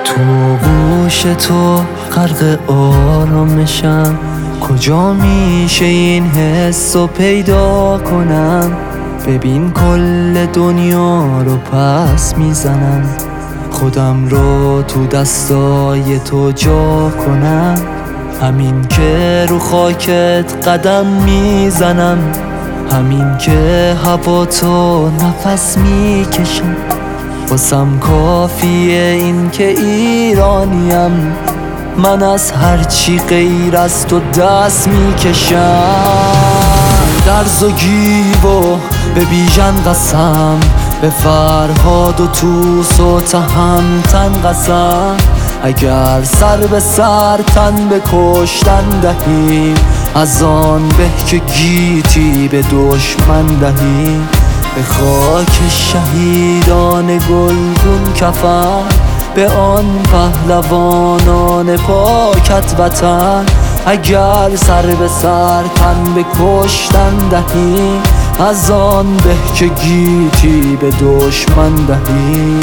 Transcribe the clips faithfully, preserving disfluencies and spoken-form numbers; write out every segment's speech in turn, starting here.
تو گوش تو غرق آرامشم، کجا میشه این حسو پیدا کنم؟ ببین کل دنیا رو پس میزنم، خودم رو تو دستای تو جا کنم. همین که رو خاکت قدم میزنم، همین که هوا تو نفس میکشم، واسم کافیه این که ایرانیم. من از هرچی غیر از تو دست میکشم. درز و گیو و به بیژن قسم، به فرهاد و توس و تهمتن قسم. اگر سر به سر تن به کشتن دهی، از آن به که گیتی به دشمن دهی. به خاک شهیدان گلگون کفن، به آن پهلوانان پاکت وطن. اگر سر به سر تن به کشتن دهی، از آن به که گیتی به دشمن دهی.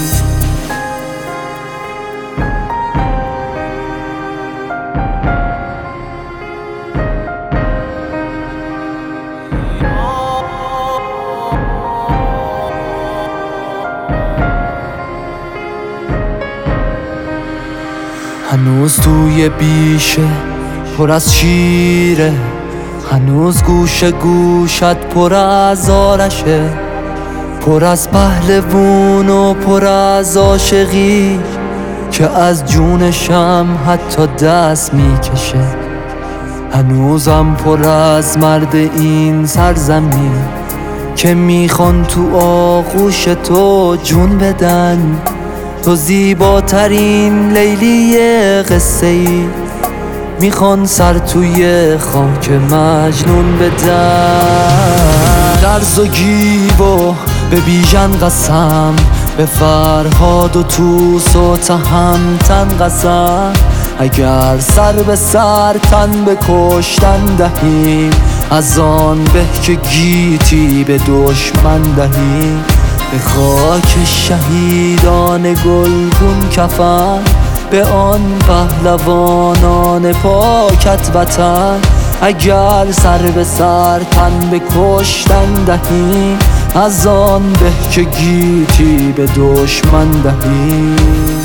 هنوز توی بیشه پر از شیره، هنوز گوش گوشت پر از آرشه، پر از پهلوون و پر از عاشقی که از جونشم حتی دست میکشه. هنوزم پر از مرد این سرزمین که میخوان تو آغوش تو جون بدن. تو زیباترین لیلی قصه ای، میخوان سر توی خاک مجنون بدن. درز و گیو و به بیژن قسم، به فرهاد و توس و تهمتن قسم. اگر سر به سر تن به کشتن دهی، از آن به که گیتی به دشمن دهی. به خاک شهیدان گلگون کفن، به آن پهلوانان پاکت وطن. اگر سر به سر تن به کشتن دهی، از آن به که گیتی به دشمن دهی.